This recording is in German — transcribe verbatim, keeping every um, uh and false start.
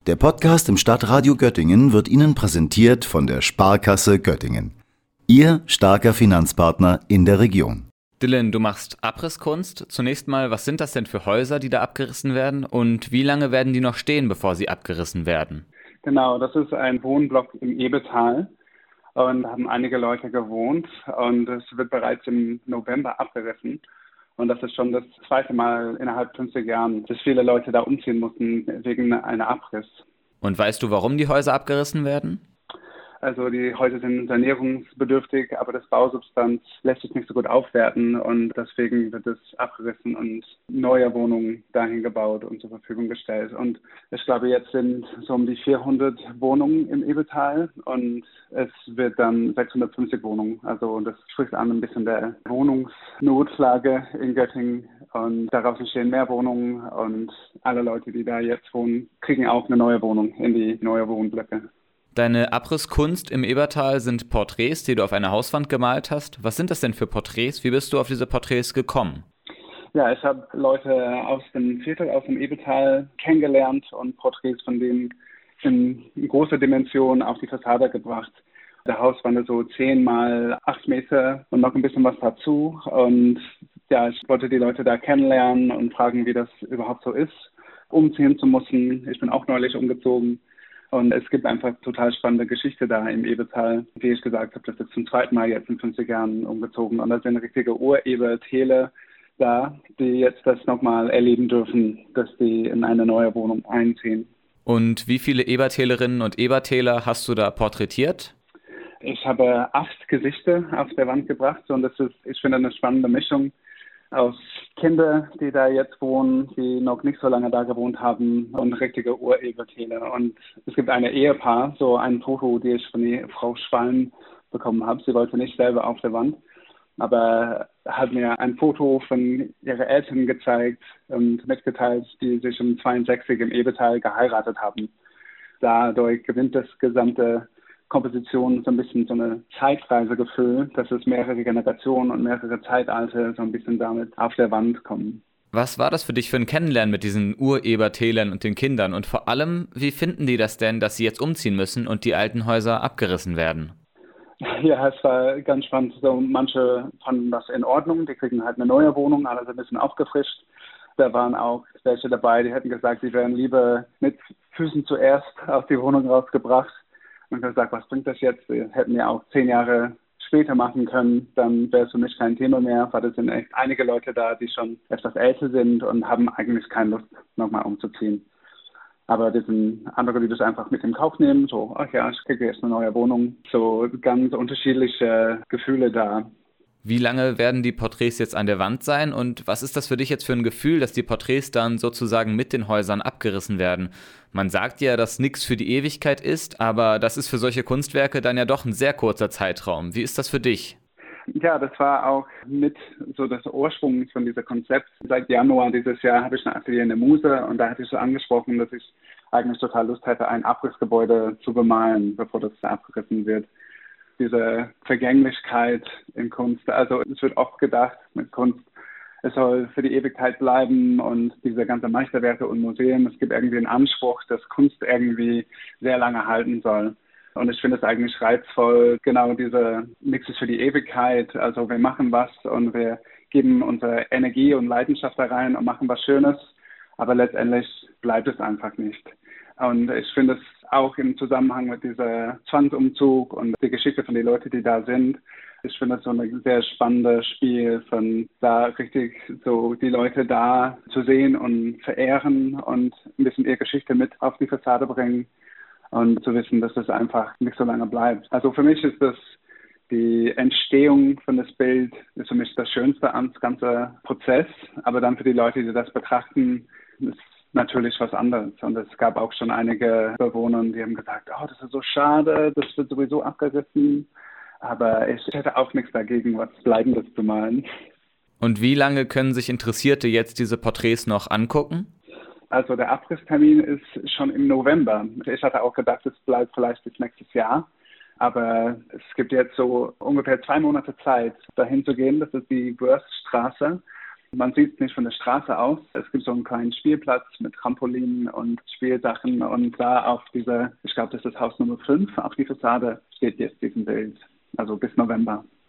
Der Podcast im Stadtradio Göttingen wird Ihnen präsentiert von der Sparkasse Göttingen. Ihr starker Finanzpartner in der Region. Dylan, du machst Abrisskunst. Zunächst mal, was sind das denn für Häuser, die da abgerissen werden? Und wie lange werden die noch stehen, bevor sie abgerissen werden? Genau, das ist ein Wohnblock im Ebetal und da haben einige Leute gewohnt und es wird bereits im November abgerissen. Und das ist schon das zweite Mal innerhalb fünfzig Jahren, dass viele Leute da umziehen mussten wegen einer Abriss. Und weißt du, warum die Häuser abgerissen werden? Also die Häuser sind sanierungsbedürftig, aber das Bausubstanz lässt sich nicht so gut aufwerten und deswegen wird es abgerissen und neue Wohnungen dahin gebaut und zur Verfügung gestellt. Und ich glaube, jetzt sind so um die vierhundert Wohnungen im Ebetal und es wird dann sechshundertfünfzig Wohnungen. Also das spricht an ein bisschen der Wohnungsnotlage in Göttingen und daraus entstehen mehr Wohnungen und alle Leute, die da jetzt wohnen, kriegen auch eine neue Wohnung in die neue Wohnblöcke. Deine Abrisskunst im Ebertal sind Porträts, die du auf einer Hauswand gemalt hast. Was sind das denn für Porträts? Wie bist du auf diese Porträts gekommen? Ja, ich habe Leute aus dem Viertel, aus dem Ebetal kennengelernt und Porträts von denen in großer Dimension auf die Fassade gebracht. Der Hauswand ist so zehn mal acht Meter und noch ein bisschen was dazu. Und ja, ich wollte die Leute da kennenlernen und fragen, wie das überhaupt so ist, umziehen zu müssen. Ich bin auch neulich umgezogen. Und es gibt einfach total spannende Geschichte da im Ebetal. Wie ich gesagt habe, das ist zum zweiten Mal jetzt in fünfzig Jahren umgezogen. Und da sind richtige Urebertäler da, die jetzt das nochmal erleben dürfen, dass die in eine neue Wohnung einziehen. Und wie viele Ebertälerinnen und Ebertäler hast du da porträtiert? Ich habe acht Gesichter auf der Wand gebracht und das ist, ich finde, eine spannende Mischung aus Kindern, die da jetzt wohnen, die noch nicht so lange da gewohnt haben und richtige Urebertäler. Und es gibt ein Ehepaar, so ein Foto, die ich von der Frau Schwalm bekommen habe. Sie wollte nicht selber auf der Wand, aber hat mir ein Foto von ihren Eltern gezeigt und mitgeteilt, die sich um zweiundsechzig im Ebetal geheiratet haben. Dadurch gewinnt das gesamte Komposition so ein bisschen so eine Zeitreise gefüllt, dass es mehrere Generationen und mehrere Zeitalter so ein bisschen damit auf der Wand kommen. Was war das für dich für ein Kennenlernen mit diesen Urebertälern und den Kindern? Und vor allem, wie finden die das denn, dass sie jetzt umziehen müssen und die alten Häuser abgerissen werden? Ja, es war ganz spannend. So, manche fanden das in Ordnung, die kriegen halt eine neue Wohnung, alle sind ein bisschen aufgefrischt. Da waren auch welche dabei, die hätten gesagt, sie wären lieber mit Füßen zuerst aus die Wohnung rausgebracht. Und ich habe gesagt, was bringt das jetzt? Wir hätten ja auch zehn Jahre später machen können, dann wäre es für mich kein Thema mehr, weil es sind echt einige Leute da, die schon etwas älter sind und haben eigentlich keine Lust, nochmal umzuziehen. Aber das sind andere, die das einfach mit in Kauf nehmen, so, ach ja, ich kriege jetzt eine neue Wohnung. So ganz unterschiedliche Gefühle da. Wie lange werden die Porträts jetzt an der Wand sein und was ist das für dich jetzt für ein Gefühl, dass die Porträts dann sozusagen mit den Häusern abgerissen werden? Man sagt ja, dass nichts für die Ewigkeit ist, aber das ist für solche Kunstwerke dann ja doch ein sehr kurzer Zeitraum. Wie ist das für dich? Ja, das war auch mit so das Ursprung von diesem Konzept. Seit Januar dieses Jahr habe ich ein Atelier in der Muse und da hatte ich so angesprochen, dass ich eigentlich total Lust hätte, ein Abrissgebäude zu bemalen, bevor das abgerissen wird. Diese Vergänglichkeit in Kunst. Also es wird oft gedacht mit Kunst, es soll für die Ewigkeit bleiben und diese ganzen Meisterwerke und Museen, es gibt irgendwie einen Anspruch, dass Kunst irgendwie sehr lange halten soll. Und ich finde es eigentlich reizvoll, genau diese nichts ist für die Ewigkeit. Also wir machen was und wir geben unsere Energie und Leidenschaft da rein und machen was Schönes, aber letztendlich bleibt es einfach nicht. Und ich finde es auch im Zusammenhang mit dieser Zwangsumzug und die Geschichte von den Leuten, die da sind, ich finde es so ein sehr spannendes Spiel von da richtig so die Leute da zu sehen und verehren und ein bisschen ihre Geschichte mit auf die Fassade bringen und zu wissen, dass es einfach nicht so lange bleibt. Also für mich ist das die Entstehung von das Bild ist für mich das Schönste an das ganze Prozess, aber dann für die Leute, die das betrachten, ist natürlich was anderes. Und es gab auch schon einige Bewohner, die haben gesagt, oh, das ist so schade, das wird sowieso abgerissen. Aber ich hätte auch nichts dagegen, was Bleibendes zu malen. Und wie lange können sich Interessierte jetzt diese Porträts noch angucken? Also der Abrisstermin ist schon im November. Ich hatte auch gedacht, es bleibt vielleicht bis nächstes Jahr. Aber es gibt jetzt so ungefähr zwei Monate Zeit, dahin zu gehen. Das ist die Börstraße. Man sieht es nicht von der Straße aus. Es gibt so einen kleinen Spielplatz mit Trampolinen und Spielsachen und da auf dieser, ich glaube, das ist Haus Nummer fünf, auf die Fassade steht jetzt diesen Bild, also bis November.